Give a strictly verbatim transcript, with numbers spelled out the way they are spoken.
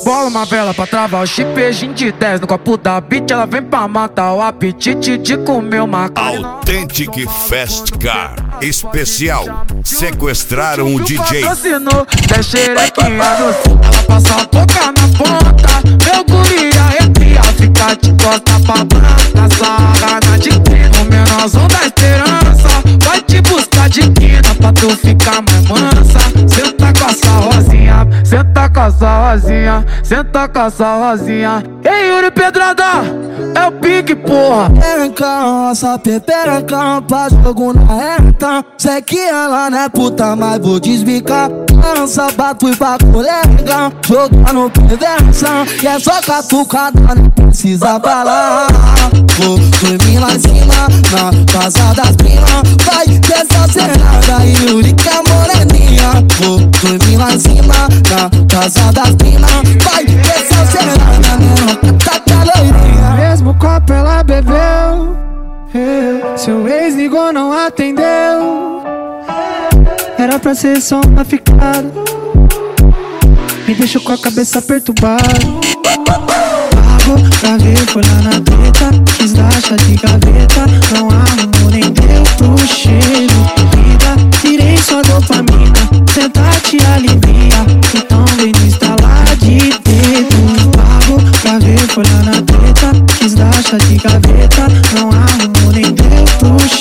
Bola uma vela pra travar o chipejinho de dez. No copo da beat ela vem pra matar o apetite de comer uma carne. Authentic Fast Car Especial. Sequestraram o D J. Patrocinou, dez xerequinha no sul. Ela passa a boca na ponta. Meu guri arrepia, fica de costa pra branca. Sarrana de quina, o menorzão da esperança. Vai te buscar de quina pra tu ficar mais mansa. Senta com essa rosinha, senta com essa rosinha, senta com essa rosinha. Ei, Yuri Pedrada, é o pique, porra. Perencão, essa peperencão, pra jogo na reta. Sei que ela não é puta, mas vou desbicar. Lança, bato e bacurenga, jogando prevenção. E é só catucada, não precisa falar. Vou dormir lá em cima, na casa das primas. Vai desacerada, Yuri que é moreninha. Vou dormir lá em cima, na casa das primas. Vai desacerada, menor, tá que a loirinha. Mesmo copo ela bebeu, é. Seu ex ligou, não atendeu. Era pra ser só uma ficada, me deixou com a cabeça perturbada. Pagou pra ver, foi lá na treta. Quis dar chá de gaveta, não arrumou nem deu pro cheiro. Vida, tirei sua dopamina, senta te alivia. Então vem me instalar de dedo. Pagou pra ver, foi lá na treta. Quis dar chá de gaveta, não arrumou nem deu pro cheiro.